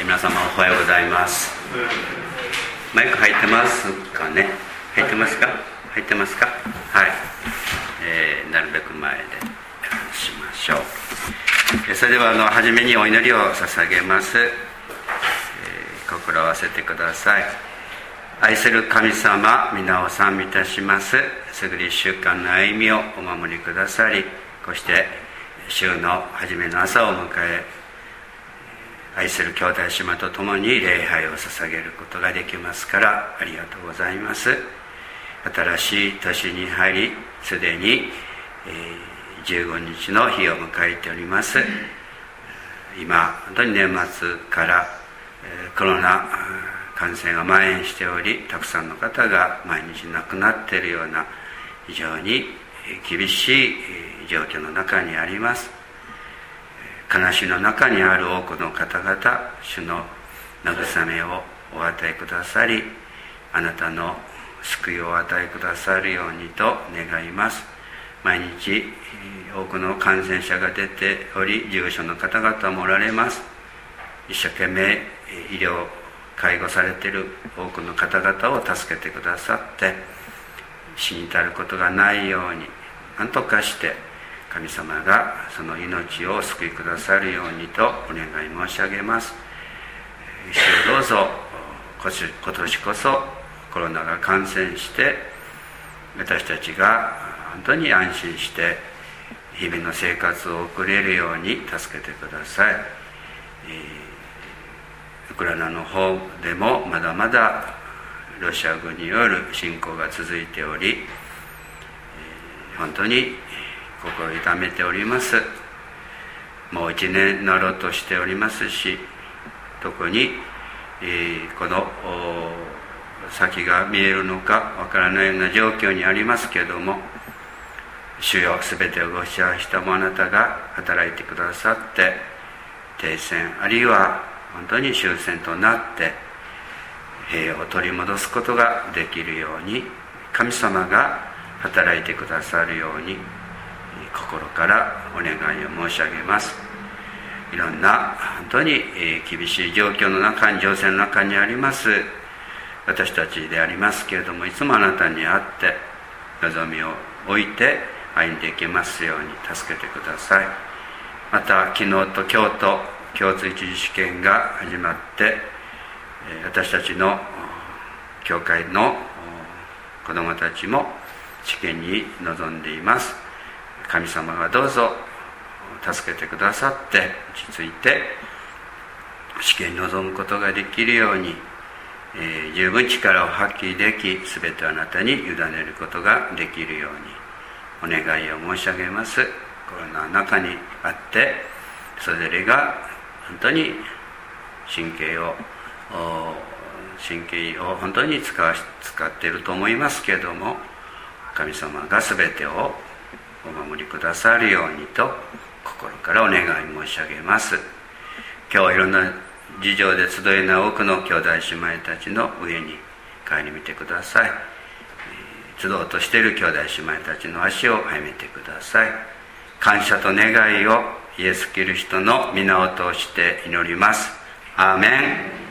皆様おはようございます。マイク入ってますかね。入ってますか。入ってますか。はい、なるべく前でしましょう。それでは初めにお祈りを捧げます。心を合わせてください。愛する神様、皆を賛美いたします。すぐり1週間の歩みをお守りくださり、こうして週の初めの朝を迎え、愛する兄弟姉妹と共に礼拝を捧げることができますからありがとうございます。新しい年に入り、すでに15日の日を迎えております。今本当に年末からコロナ感染が蔓延しており、たくさんの方が毎日亡くなっているような非常に厳しい状況の中にあります。悲しみの中にある多くの方々、主の慰めをお与えくださり、あなたの救いをお与えくださるようにと願います。毎日多くの感染者が出ており、重症の方々もおられます。一生懸命医療介護されている多くの方々を助けてくださって、死に至ることがないように何とかして神様がその命をお救いくださるようにとお願い申し上げます。主をどうぞ今年こそコロナが感染して私たちが本当に安心して日々の生活を送れるように助けてください。ウクライナの方でもまだまだロシア軍による侵攻が続いており、本当に心を痛めております。もう1年になろうとしておりますし、特にこの先が見えるのかわからないような状況にありますけれども、主よ、すべてをご支配したもあなたが働いてくださって、停戦あるいは本当に終戦となって平和を取り戻すことができるように神様が働いてくださるように心からお願いを申し上げます。いろんな本当に厳しい状況の中に、情勢の中にあります私たちでありますけれども、いつもあなたに会って望みを置いて歩んでいけますように助けてください。また昨日と今日と共通一次試験が始まって、私たちの教会の子どもたちも試験に臨んでいます。神様がどうぞ助けてくださって、落ち着いて試験に臨むことができるように、十分力を発揮でき、全てあなたに委ねることができるようにお願いを申し上げます。コロナの中にあってそれぞれが本当に神経を本当に使っていると思いますけれども、神様が全てをお守りくださるようにと心からお願い申し上げます。今日はいろんな事情で集えない多くの兄弟姉妹たちの上に顧みてください。集おうとしている兄弟姉妹たちの足を歩めてください。感謝と願いをイエス・キリストの皆を通して祈ります。アーメン。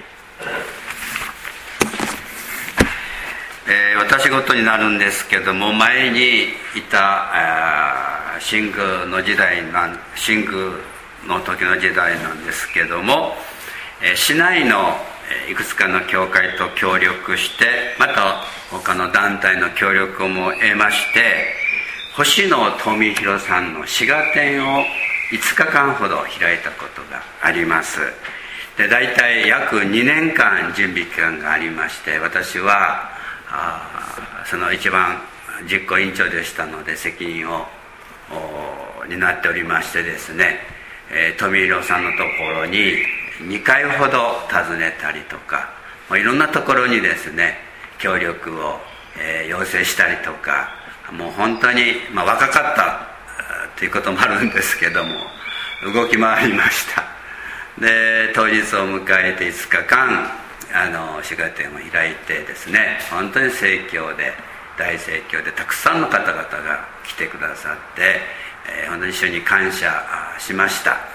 私事になるんですけども、前にいた新宮の時代新宮の時の時代なんですけども、市内のいくつかの教会と協力して、また他の団体の協力も得まして、星野富弘さんの滋賀展を5日間ほど開いたことがあります。で、大体約2年間準備期間がありまして、私はその一番実行委員長でしたので責任を担っておりましてですね、富弘さんのところに2回ほど訪ねたりとか、いろんなところにですね協力を要請したりとか、もう本当に、若かったということもあるんですけども、動き回りました。で、当日を迎えて5日間滋賀展を開いてですね、本当に大盛況でたくさんの方々が来てくださって、本当に主に感謝しました。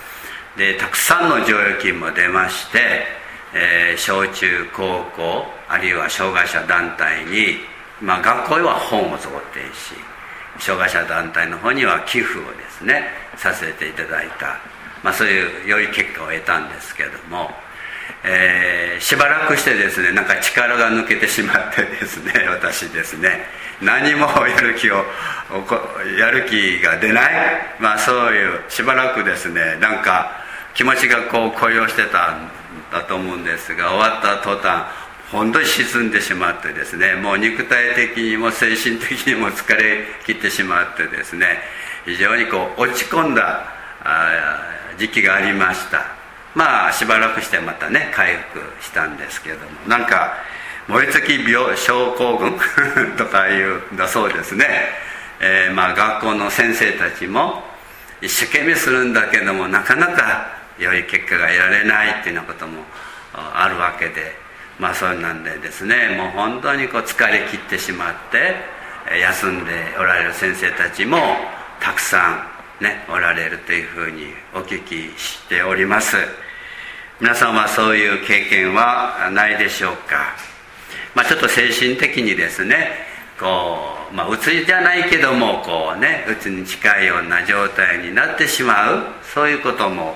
でたくさんの剰余金も出まして、小中高校あるいは障害者団体に、学校へは本を贈呈し、障害者団体の方には寄付をですねさせていただいた、そういう良い結果を得たんですけども、しばらくしてですね、なんか力が抜けてしまってですね、私ですね、何もやる気が出ない、そういうしばらくですね、なんか気持ちが高揚してたんだと思うんですが、終わった途端本当に沈んでしまってですね、もう肉体的にも精神的にも疲れ切ってしまってですね、非常に落ち込んだ時期がありました。しばらくしてまたね回復したんですけども、なんか燃え尽き病症候群とかいうんだそうですね。学校の先生たちも一生懸命するんだけども、なかなか良い結果が得られないっていうようなこともあるわけで、そうなんでですね、もう本当に疲れ切ってしまって休んでおられる先生たちもたくさんおられるというふうにお聞きしております。皆さんはそういう経験はないでしょうか。ちょっと精神的にですね、うつじゃないけどもうつに近いような状態になってしまう、そういうことも、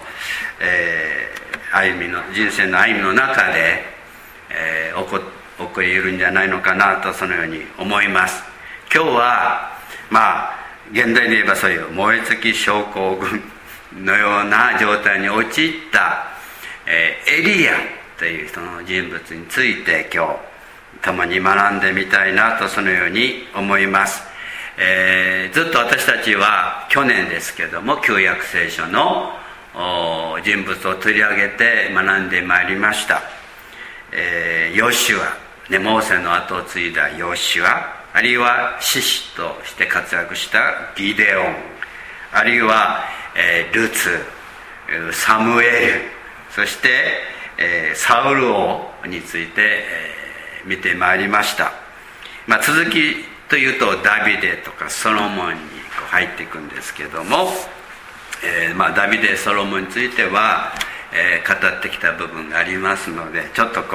人生の歩みの中で、起こり得るんじゃないのかなと、そのように思います。今日は現代で言えばそういう燃え尽き症候群のような状態に陥ったエリアという人の人物について今日共に学んでみたいなと、そのように思います。ずっと私たちは去年ですけども旧約聖書の人物を取り上げて学んでまいりました。ヨシュア、モーセの後を継いだヨシュア、あるいは士師として活躍したギデオン、あるいは、ルツ、サムエル、そして、サウル王について、見てまいりました。続きというとダビデとかソロモンに入っていくんですけども、ダビデソロモンについては、語ってきた部分がありますので、ちょっと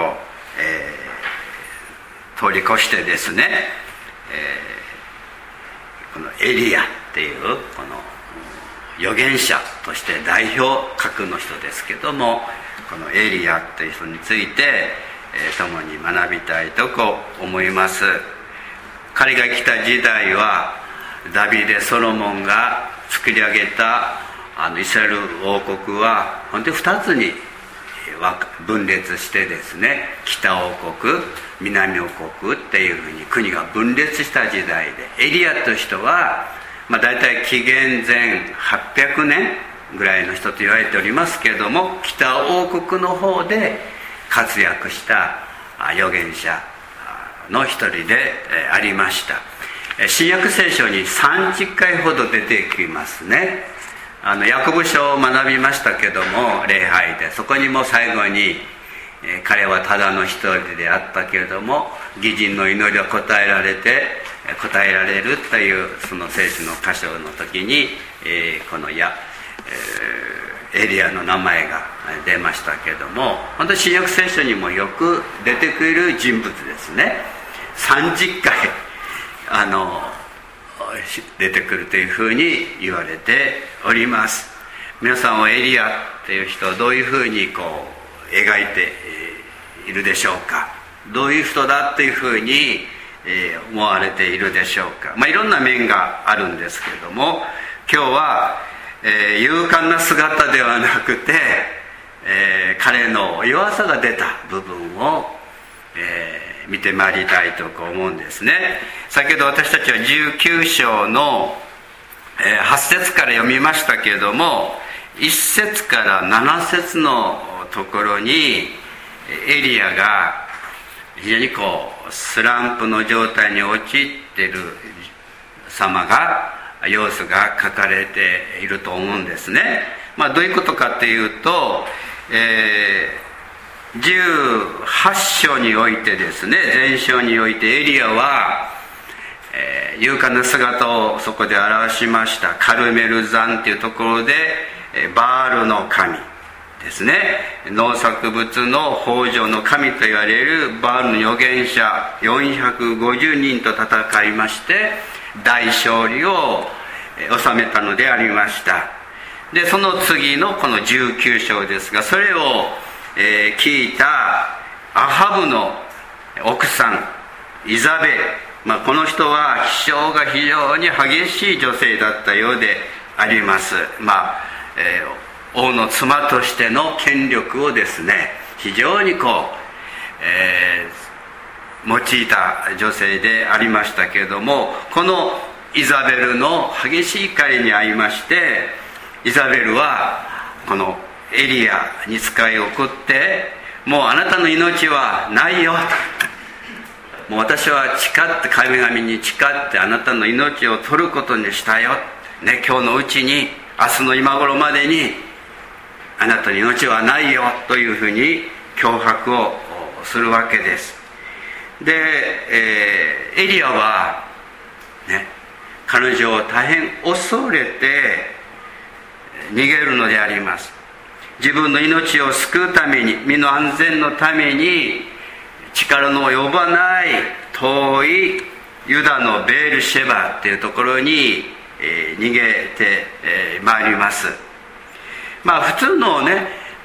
通り越してですね、このエリアっていうこの預言者として代表格の人ですけども、このエリアという人について、共に学びたいと思います。彼が来た時代はダビデ・ソロモンが作り上げたイスラエル王国は本当に2つに分裂してですね、北王国、南王国っていうふうに国が分裂した時代で、エリアという人は、大体紀元前800年ぐらいの人と言われておりますけれども、北王国の方で活躍した預言者の一人でありました。新約聖書に30回ほど出てきますね。ヤコブ書を学びましたけども、礼拝でそこにも最後に、彼はただの一人であったけれども義人の祈りを答えられるというその聖書の箇所の時に、このエリアの名前が出ましたけれども、本当に新約聖書にもよく出てくる人物ですね。30回出てくるというふうに言われております。皆さんはエリアという人をどういうふうに描いているでしょうか。どういう人だというふうに思われているでしょうか。いろんな面があるんですけれども、今日は勇敢な姿ではなくて、彼の弱さが出た部分を見てまいりたいと思うんですね。先ほど私たちは19章の8節から読みましたけれども、1節から7節のところにエリアが非常にスランプの状態に陥っている様子が書かれていると思うんですね。どういうことかというと、18章においてですね、前章においてエリアは、勇敢な姿をそこで表しましたカルメル山というところでバールの神、 ですね、農作物の豊穣の神と言われるバールの預言者450人と戦いまして大勝利を収めたのでありました。でその次のこの19章ですが、それを、聞いたアハブの奥さんイザベル、この人は気性が非常に激しい女性だったようであります。王の妻としての権力をですね、非常に用いた女性でありましたけれども、このイザベルの激しい怒りに遭いまして、イザベルはこのエリアに使いを送って、もうあなたの命はないよ、もう私は誓って、神々に誓ってあなたの命を取ることにしたよ、ね、今日のうちに、明日の今頃までにあなたの命はないよというふうに脅迫をするわけです。で、エリアはね、彼女を大変恐れて逃げるのであります。自分の命を救うために、身の安全のために、力の及ばない遠いユダのベールシェバっていうところに、逃げてまいります。普通のね、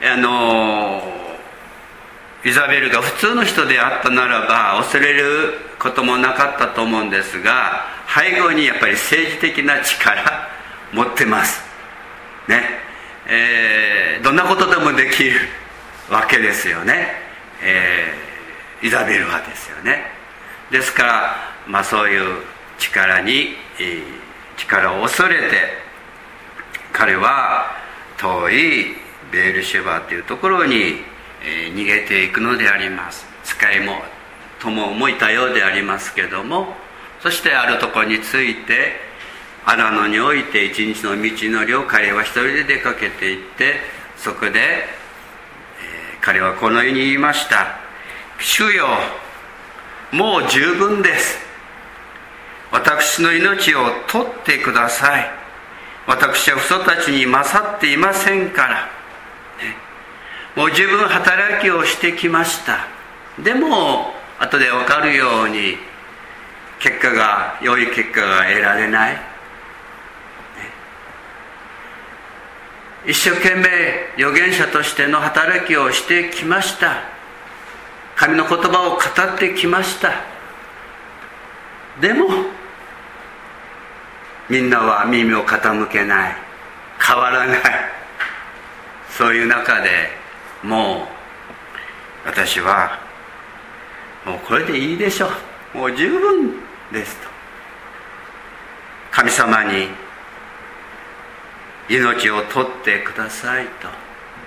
イザベルが普通の人であったならば恐れることもなかったと思うんですが、背後にやっぱり政治的な力持ってますね。どんなことでもできるわけですよね、イザベルはですよね。ですから、そういう力を恐れて、彼は遠いベールシェバというところに逃げていくのであります。使いも友もいたようでありますけども、そしてあるところに着いて、荒野において一日の道のりを彼は一人で出かけていって、そこで、彼はこのように言いました。主よ、もう十分です。私の命を取ってください。私は父祖たちに勝っていませんから、ね、もう十分働きをしてきました。でも後で分かるように良い結果が得られない、一生懸命預言者としての働きをしてきました。神の言葉を語ってきました。でもみんなは耳を傾けない、変わらない。そういう中でもう私はもうこれでいいでしょう、もう十分ですと神様に命を取ってくださいと、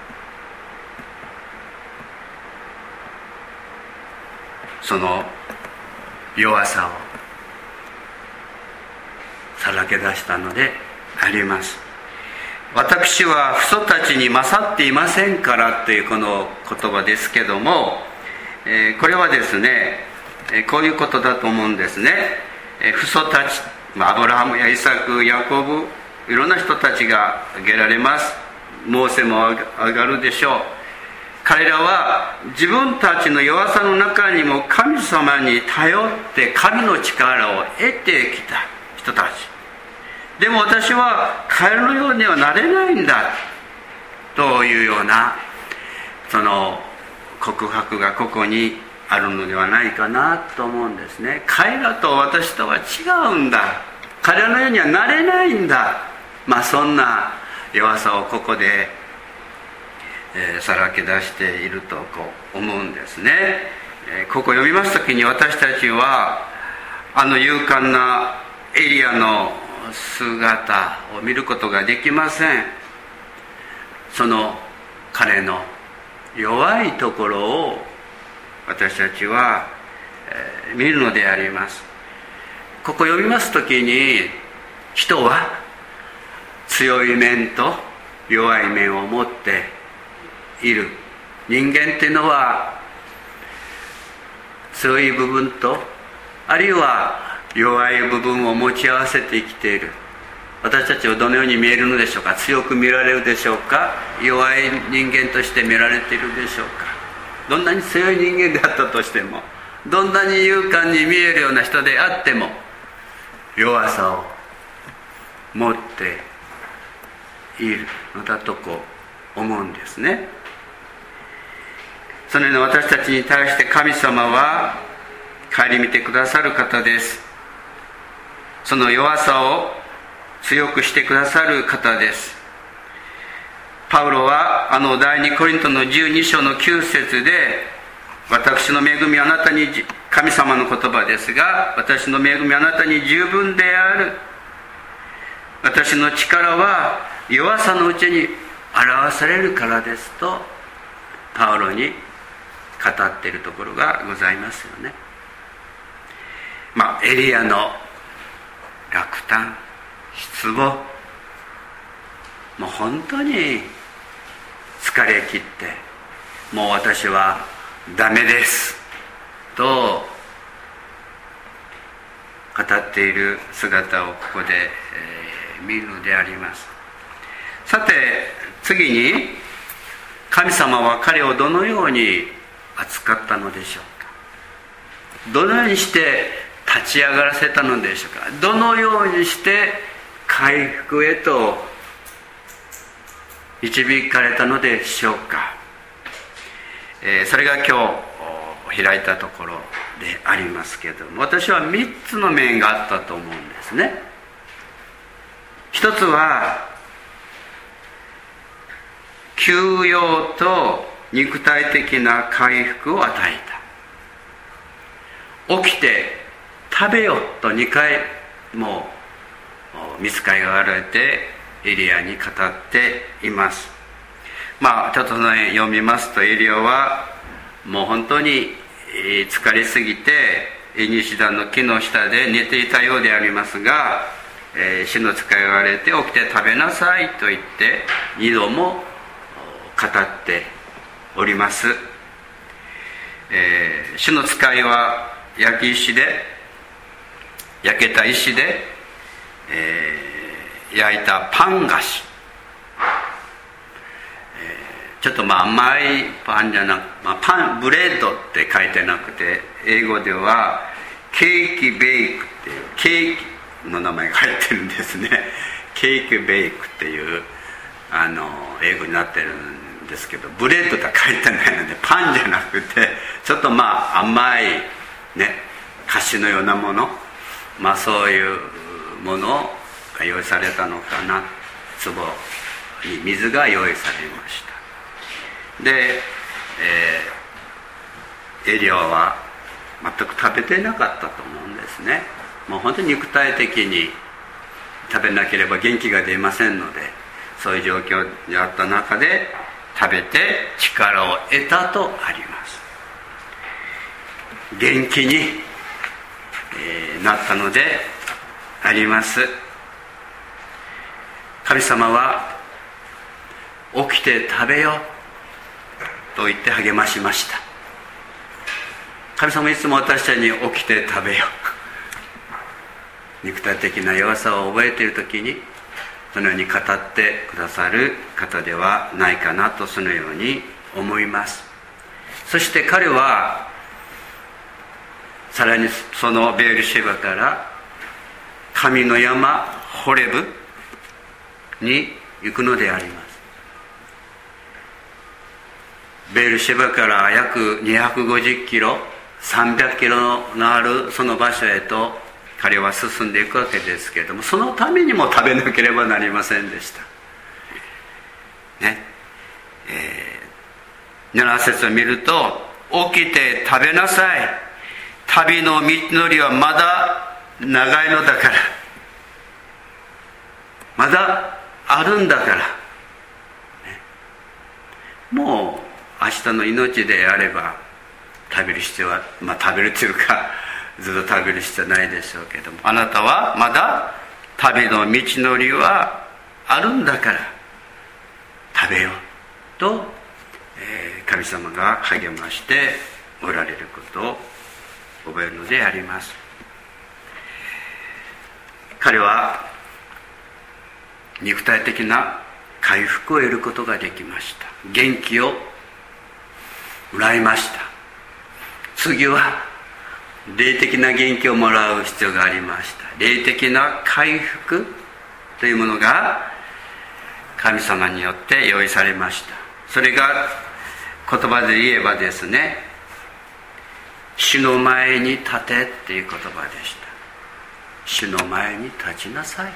その弱さをさらけ出したのであります。私は父祖たちに勝っていませんからというこの言葉ですけども、これはですね、こういうことだと思うんですね。父祖たち、アブラハムやイサク、ヤコブ、いろんな人たちが挙げられます。モーセも挙がるでしょう。彼らは自分たちの弱さの中にも神様に頼って神の力を得てきた人たち。でも私は彼のようにはなれないんだというようなその告白がここにあるのではないかなと思うんですね。彼らと私とは違うんだ、彼らのようにはなれないんだ、そんな弱さをここで、さらけ出していると思うんですね。ここ読みますときに私たちはあの勇敢なエリアの姿を見ることができません。その彼の弱いところを私たちは、見るのであります。ここ読みますときに、人は強い面と弱い面を持っている。人間っていうのは強い部分とあるいは弱い部分を持ち合わせて生きている。 私たちをどのように見えるのでしょうか。強く見られるでしょうか。弱い人間として見られているでしょうか。どんなに強い人間であったとしても、どんなに勇敢に見えるような人であっても、弱さを持っているのだと思うんですね。そのような私たちに対して神様は顧みてくださる方です。その弱さを強くしてくださる方です。パウロは第2コリントの12章の9節で、私の恵みはあなたに、神様の言葉ですが、私の恵みはあなたに十分である、私の力は弱さのうちに表されるからですとパウロに語っているところがございますよね。エリアの落胆、失望、もう本当に疲れ切って、もう私はダメですと語っている姿をここで、見るのであります。さて次に、神様は彼をどのように扱ったのでしょうか。どのようにして立ち上がらせたのでしょうか。どのようにして回復へと導かれたのでしょうか。それが今日開いたところでありますけれども、私は3つの面があったと思うんですね。一つは休養と肉体的な回復を与えた。起きて食べよと2回も御使いが現れてエリアに語っています。ちょっと読みますと、エリアはもう本当に疲れすぎて西段の木の下で寝ていたようでありますが、主の使いが現れて、起きて食べなさいと言って2度も語っております。主の使いは焼けた石で、焼いたパン菓子、ちょっと甘いパンじゃなく、ブレッドって書いてなくて、英語ではケーキベイクっていう、ケーキの名前が入ってるんですね。ケーキベイクっていう英語になってるんですけど、ブレッドとは書いてないのでパンじゃなくて、ちょっと甘いね、菓子のようなもの、そういうものが用意されたのかな。壺に水が用意されました。で、エリアは全く食べてなかったと思うんですね。もう本当に肉体的に食べなければ元気が出ませんので、そういう状況にあった中で食べて力を得たとあります。元気に、なったのであります。神様は起きて食べよと言って励ましました。神様いつも私たちに起きて食べよ、肉体的な弱さを覚えているときにそのように語ってくださる方ではないかなと、そのように思います。そして彼はさらにそのベールシェバから神の山ホレブに行くのであります。ベールシェバから約250キロ、300キロのあるその場所へと彼は進んでいくわけですけれども、そのためにも食べなければなりませんでしたね。7節を見ると、起きて食べなさい、旅の道のりはまだ長いのだから、まだあるんだから、もう明日の命であれば食べる必要は、食べるというかずっと食べる必要はないでしょうけども、あなたはまだ旅の道のりはあるんだから食べようと、神様が励ましておられることを覚えるのであります。彼は肉体的な回復を得ることができました。元気をもらいました。次は霊的な元気をもらう必要がありました。霊的な回復というものが神様によって用意されました。それが言葉で言えばですね、主の前に立てっていう言葉でした。主の前に立ちなさい。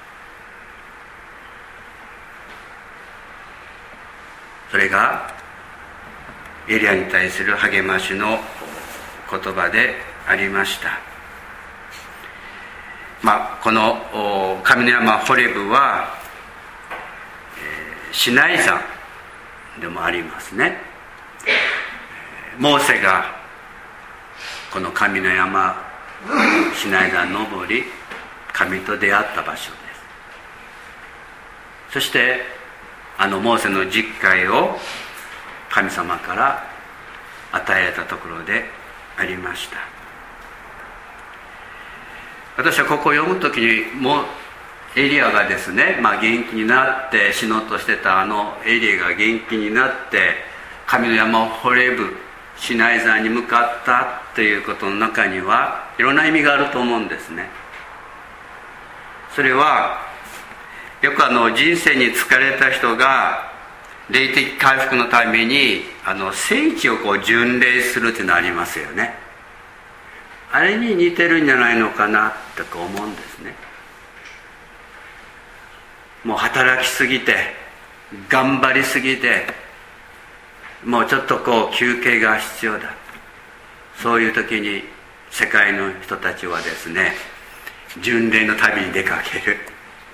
それがエリアに対する励ましの言葉でありました。この神の山ホレブは、シナイ山でもありますね。モーセがこの神の山シナイ山登り、神と出会った場所です。そしてモーセの十戒を神様から与えられたところでありました。私はここを読むときにもうエリアがですね、元気になって死のうとしてたエリアが元気になって神の山をホレブシナイ山に向かったということの中にはいろんな意味があると思うんですね。それはよく人生に疲れた人が霊的回復のために聖地を巡礼するというのがありますよね。あれに似てるんじゃないのかなって思うんですね。もう働きすぎて頑張りすぎてもうちょっと休憩が必要だ、そういう時に世界の人たちはですね、巡礼の旅に出かける。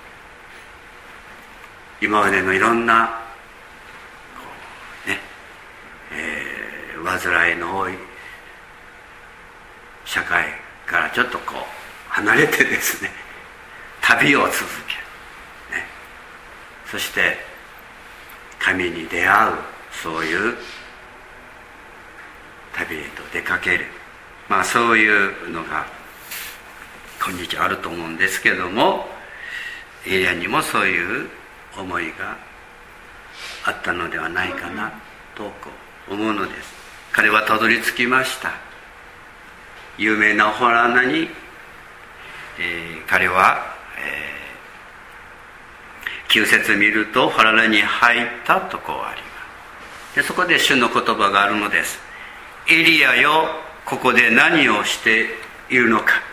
今までのいろんな煩いの多い社会からちょっと離れてですね、旅を続ける、そして神に出会う、そういう旅へと出かける、そういうのが今日あると思うんですけども、エリアにもそういう思いがあったのではないかなと思うのです。彼はたどり着きました。有名なホラー穴に、彼は、9節見るとホラー穴に入ったとあります。でそこで主の言葉があるのです。エリアよ、ここで何をしているのか。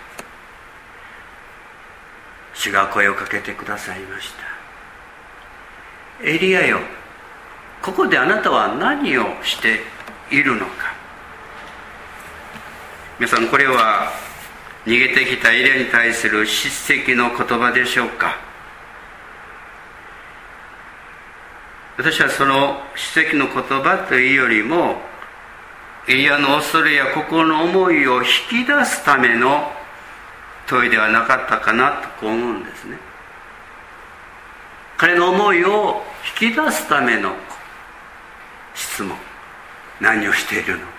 主が声をかけてくださいました。エリアよ、ここであなたは何をしているのか。皆さん、これは逃げてきたエリアに対する叱責の言葉でしょうか。私はその叱責の言葉というよりも、エリアの恐れや心の思いを引き出すための問いではなかったかなと思うんですね。彼の思いを引き出すための質問、何をしているのか。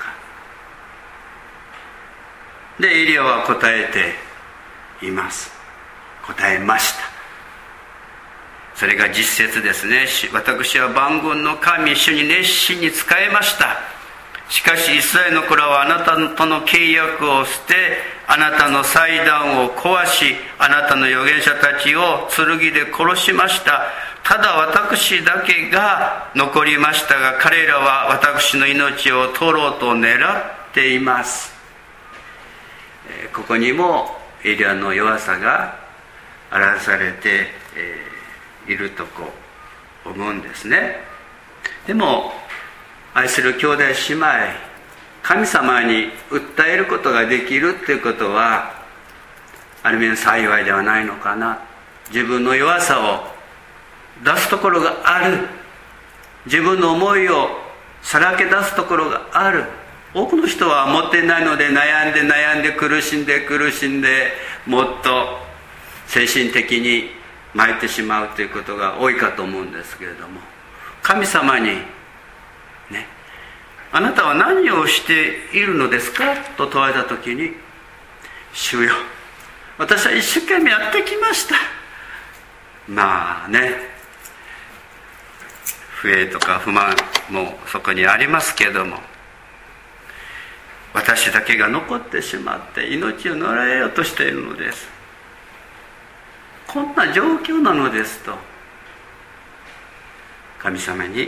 でエリアは答えています。答えました。それが実節ですね。私は万軍の神主に熱心に仕えました。しかしイスラエルの子らはあなたとの契約を捨て、あなたの祭壇を壊し、あなたの預言者たちを剣で殺しました。ただ私だけが残りましたが、彼らは私の命を取ろうと狙っています。ここにもエリアの弱さが表されていると思うんですね。でも愛する兄弟姉妹、神様に訴えることができるということはある意味幸いではないのかな。自分の弱さを出すところがある、自分の思いをさらけ出すところがある。多くの人は持っていないので悩んで苦しんでもっと精神的に参ってしまうということが多いかと思うんですけれども、神様にね、あなたは何をしているのですかと問われたときに、主よ、私は一生懸命やってきました。 まあね、不平とか不満もそこにありますけども、私だけが残ってしまって命を狙えようとしているのです。こんな状況なのですと神様に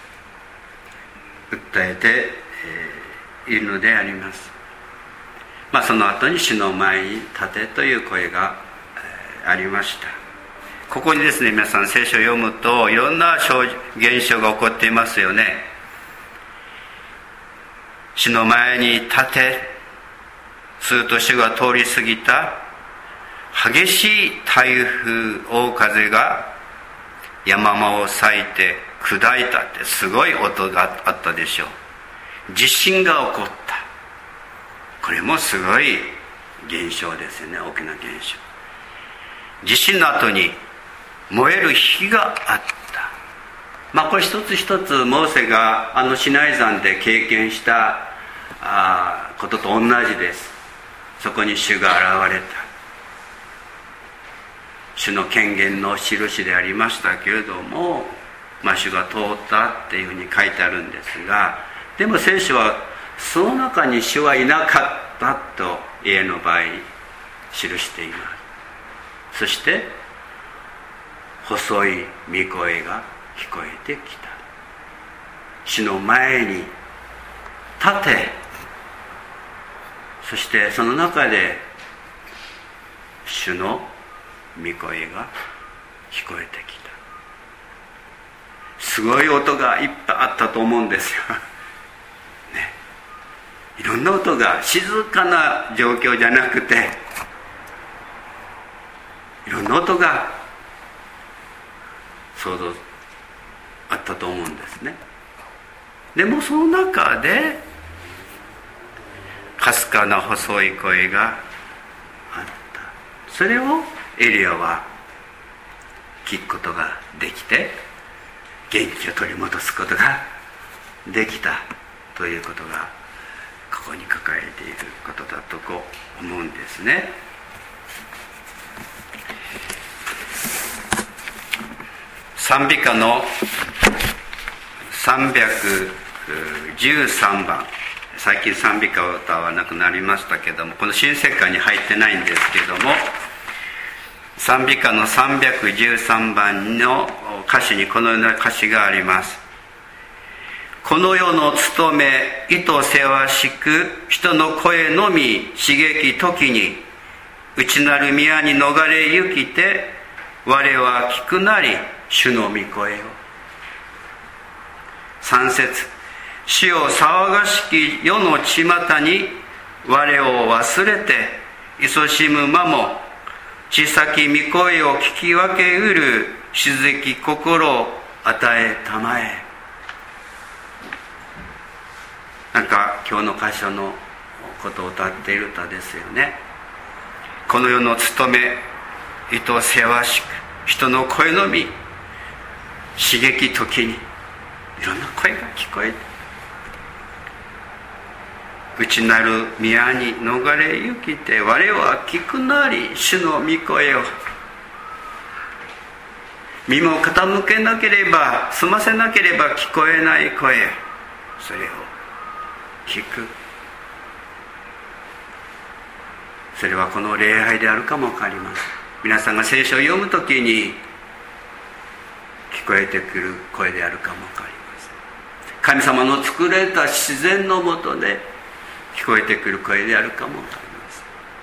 訴えているのであります。その後に主の前に立てという声がありました。ここにですね、皆さん聖書を読むといろんな現象が起こっていますよね。主の前に立て、すると主が通り過ぎた。激しい台風大風が山間を裂いて砕いたってすごい音があったでしょう。地震が起こった。これもすごい現象ですよね。大きな現象。地震の後に燃える火があった。これ一つ一つモーセがシナイ山で経験したことと同じです。そこに主が現れた。主の権限の印でありましたけれども、主が通ったっていうふうに書いてあるんですが、でも聖書はその中に主はいなかったと家の場合記しています。そして細い御声が聞こえてきた。主の前に立て、そしてその中で主の御声が聞こえてきた。すごい音がいっぱいあったと思うんですよ、ね、いろんな音が、静かな状況じゃなくていろんな音が想像あったと思うんですね。でもその中でかすかな細い声があった。それをエリアは聞くことができて元気を取り戻すことができたということがここに書かれていることだと思うんですね。賛美歌の313番、最近賛美歌を歌わなくなりましたけども、この新世界に入ってないんですけども、賛美歌の313番の歌詞にこのような歌詞があります。この世の務め意図せわしく、人の声のみ刺激時に、内なる宮に逃れ行きて、我は聞くなり主の御声を。3節、主を騒がしき世の巷に我を忘れて勤しむ間も、小さき御声を聞き分けうる静き心を与えたまえ。今日の箇所のことを歌っている歌ですよね。この世の務め意図せわしく、人の声のみ刺激時にいろんな声が聞こえて、内なる宮に逃れ行きて我は聞くなり主の御声を。身も傾けなければ、澄ませなければ聞こえない声、それを聞く。それはこの礼拝であるかも分かります。皆さんが聖書を読むときに聞こえてくる声であるかも分かります。神様の作られた自然のもとで聞こえてくる声であるかも分かります。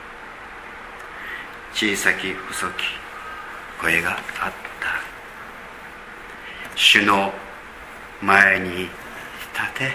小さき細き声があった。主の前に立て、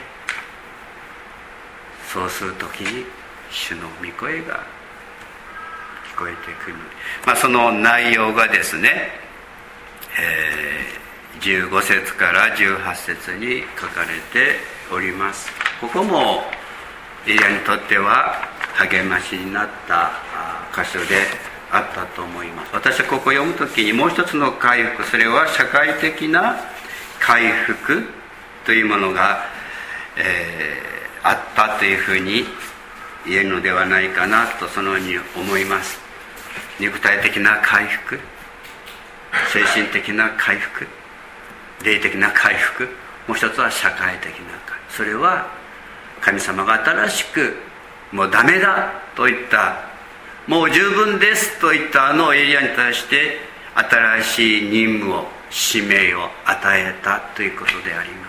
そうするときに主の御声が聞こえてくる。その内容がですね、15節から18節に書かれております。ここもエリアにとっては励ましになった箇所であったと思います。私はここを読むときにもう一つの回復、それは社会的な回復というものが、あったというふうに言えるのではないかなと、そのように思います。肉体的な回復、 精神的な回復、霊的な回復、もう一つは社会的な回復。それは神様が新しくもうダメだといった、もう十分ですといったあのエリアに対して新しい任務を、使命を与えたということであります。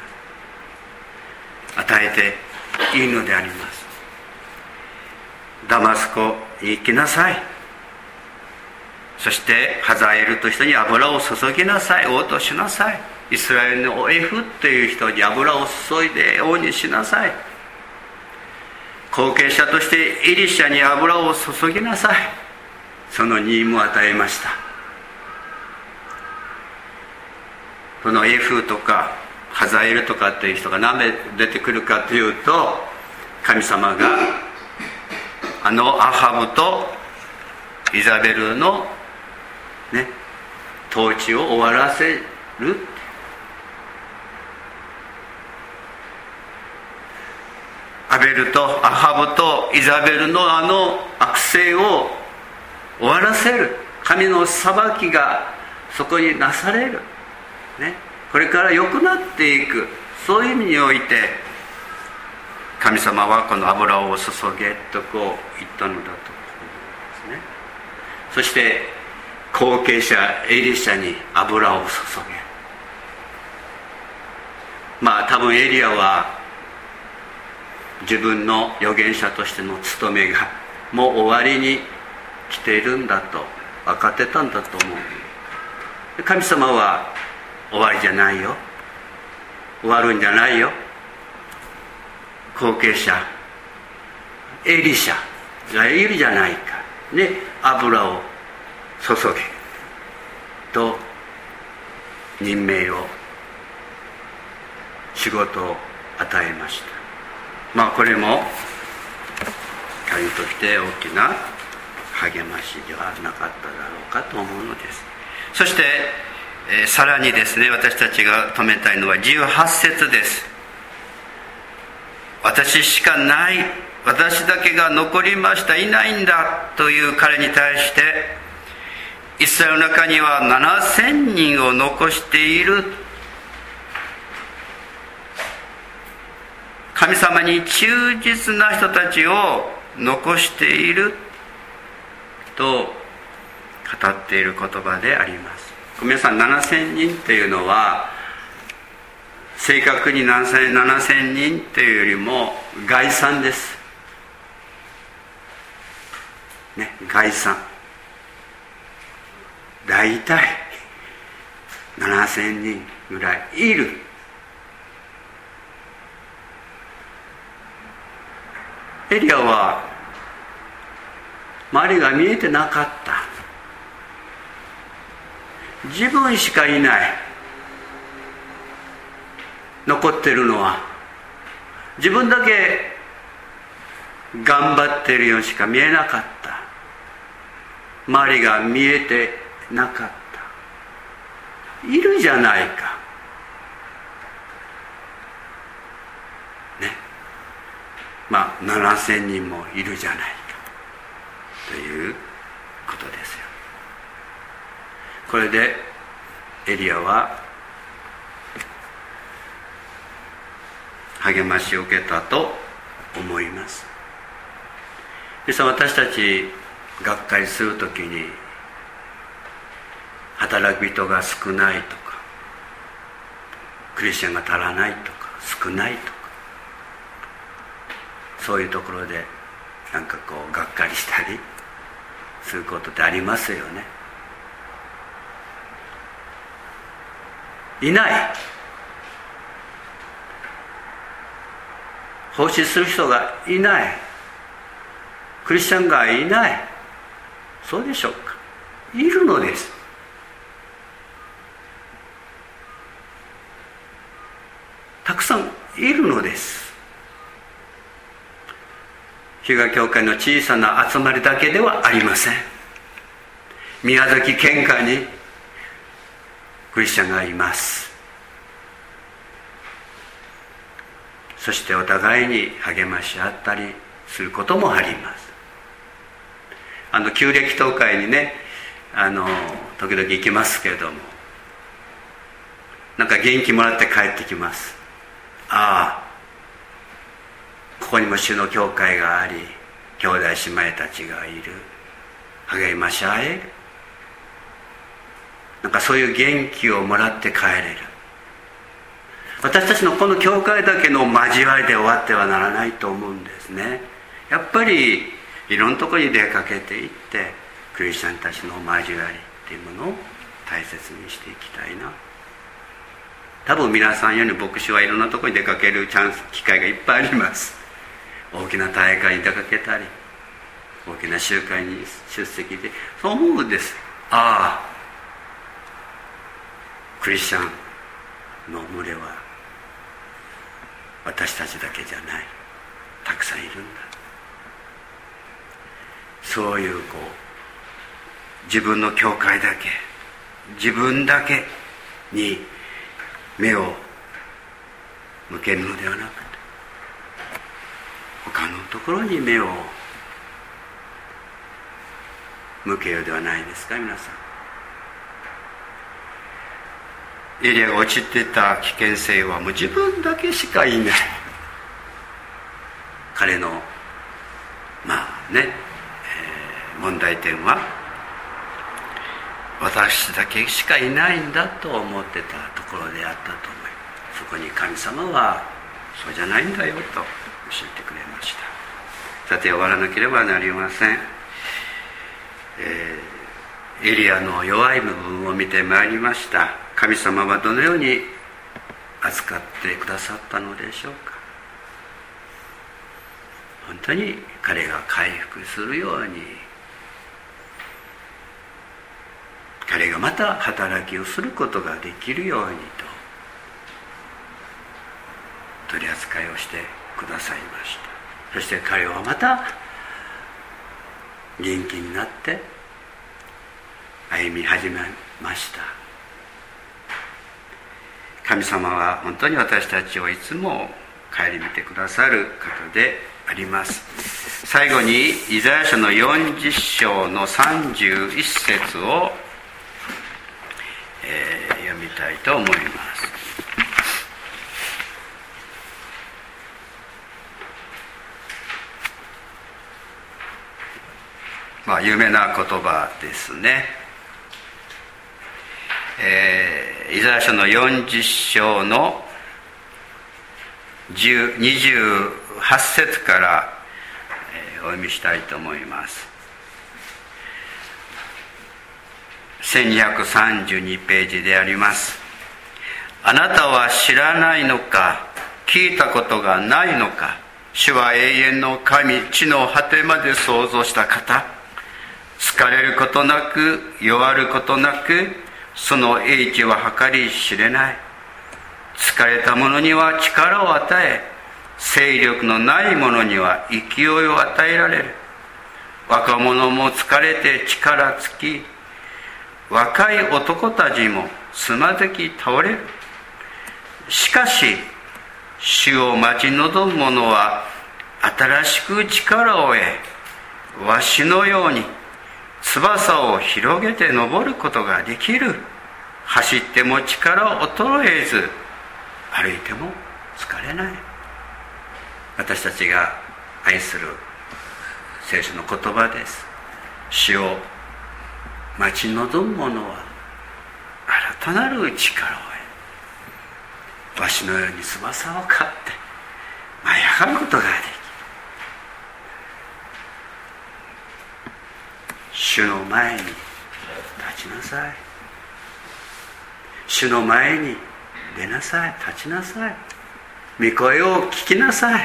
与えていいのであります。ダマスコに行きなさい。そしてハザエルという人に油を注ぎなさい。王としなさい。イスラエルのエフという人に油を注いで王にしなさい。後継者としてエリシャに油を注ぎなさい。その任務を与えました。このエフとかハザエルとかっていう人が何で出てくるかというと、神様があのアハブとイザベルのね、統治を終わらせる。アベルとアハブとイザベルのあの悪性を終わらせる。神の裁きがそこになされる、ね、これから良くなっていく、そういう意味において神様はこの油を注げとこう言ったのだと思いますね。そして後継者エリシャに油を注げ。多分エリアは自分の預言者としての務めがもう終わりに来ているんだと分かってたんだと思う。神様は終わりじゃないよ、終わるんじゃないよ、後継者エリシャがいるじゃないかね、油を注げと任命を、仕事を与えました。これも彼にとって大きな励ましではなかっただろうかと思うのです。そして、さらにですね、私たちが止めたいのは18節です。私しかない、私だけが残りました、いないんだという彼に対して、イスラエルの中には7000人を残している、神様に忠実な人たちを残していると語っている言葉であります。皆さん、7000人というのは正確に7000人というよりも概算です、ね、概算。大体7000人ぐらいいる。エリアは周りが見えてなかった。自分しかいない。残ってるのは自分だけ頑張ってるようにしか見えなかった。周りが見えてなかった。いるじゃないかね。7000人もいるじゃないかということですよ。これでエリアは励ましを受けたと思います。ですから私たちがっかりするときに、働く人が少ないとか、クリスチャンが足らないとか、少ないとか、そういうところでがっかりしたりすることってありますよね。いない、奉仕する人がいない、クリスチャンがいない、そうでしょうか。いるのです。たくさんいるのです。日賀教会の小さな集まりだけではありません。宮崎県下にクリスチャンがいます。そしてお互いに励まし合ったりすることもあります。旧暦教会にね、 時々行きますけれども、なんか元気もらって帰ってきます。ああ、ここにも主の教会があり、兄弟姉妹たちがいる、励まし合える、なんかそういう元気をもらって帰れる。私たちのこの教会だけの交わりで終わってはならないと思うんですね。やっぱりいろんなところに出かけていって、クリスチャンたちの交わりっていうものを大切にしていきたいな。多分皆さんより牧師はいろんなところに出かけるチャンス、機会がいっぱいあります。大きな大会に出かけたり、大きな集会に出席で、そう思うんです。ああ、クリスチャンの群れは私たちだけじゃない、たくさんいるんだ。そういう自分の教会だけ、自分だけに目を向けるのではなくて、他のところに目を向けようではないですか。皆さん、エリアが陥っていた危険性はもう自分だけしかいない。彼の問題点は私だけしかいないんだと思ってたところであったと思い、そこに神様はそうじゃないんだよと教えてくれました。さて、終わらなければなりません。エリアの弱い部分を見てまいりました。神様はどのように扱ってくださったのでしょうか。本当に彼が回復するように、彼がまた働きをすることができるようにと取り扱いをしてくださいました。そして彼はまた元気になって歩み始めました。神様は本当に私たちをいつも顧みてくださる方であります。最後にイザヤ書の40章の31節を読みたいと思います。有名な言葉ですね。イザヤ書の40章の28節からお読みしたいと思います。1232ページであります。あなたは知らないのか、聞いたことがないのか。主は永遠の神、地の果てまで創造した方。疲れることなく、弱ることなく、その英知は計り知れない。疲れた者には力を与え、勢力のない者には勢いを与えられる。若者も疲れて力尽き、若い男たちもつまずき倒れる。しかし主を待ち望む者は新しく力を得、わしのように翼を広げて登ることができる。走っても力衰えず、歩いても疲れない。私たちが愛する聖書の言葉です。主を待ち望む者は新たなる力を得、わしのように翼を刈って舞い上がることができる。主の前に立ちなさい。主の前に出なさい。立ちなさい。御声を聞きなさい。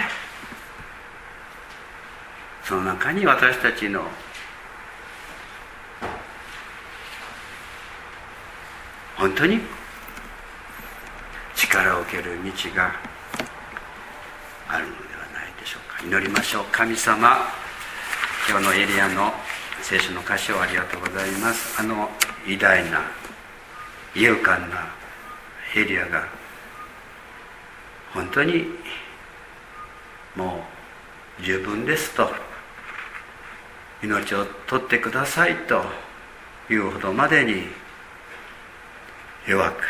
その中に私たちの本当に力を受ける道があるのではないでしょうか。祈りましょう。神様、今日のエリアの聖書の箇所をありがとうございます。偉大な勇敢なエリアが本当にもう十分ですと、命を取ってくださいというほどまでに弱く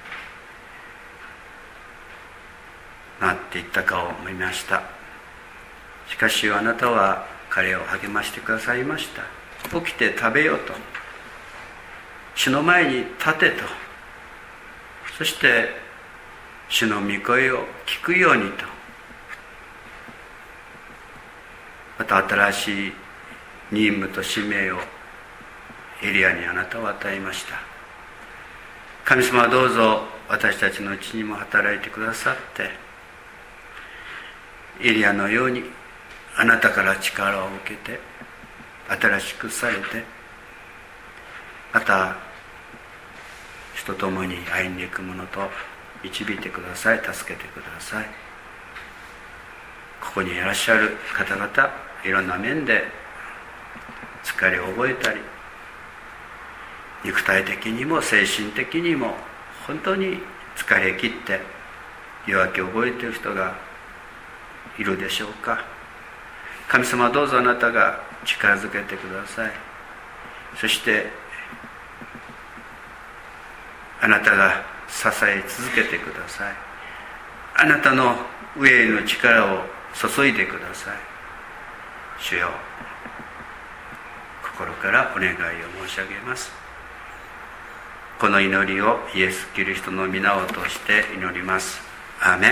なっていったかを思いました。しかしあなたは彼を励ましてくださいました。起きて食べようと、主の前に立てと、そして主の御声を聞くようにと、また新しい任務と使命をエリアにあなたは与えました。神様はどうぞ私たちのうちにも働いてくださって、エリアのようにあなたから力を受けて新しくされて、また主と共に歩んでいくものと導いてください。助けてください。ここにいらっしゃる方々、いろんな面で疲れを覚えたり、肉体的にも精神的にも本当に疲れ切って弱気を覚えている人がいるでしょうか。神様はどうぞあなたが力づけてください。そしてあなたが支え続けてください。あなたの上への力を注いでください。主よ、心からお願いを申し上げます。この祈りをイエス・キリストの皆を通して祈ります。アーメン。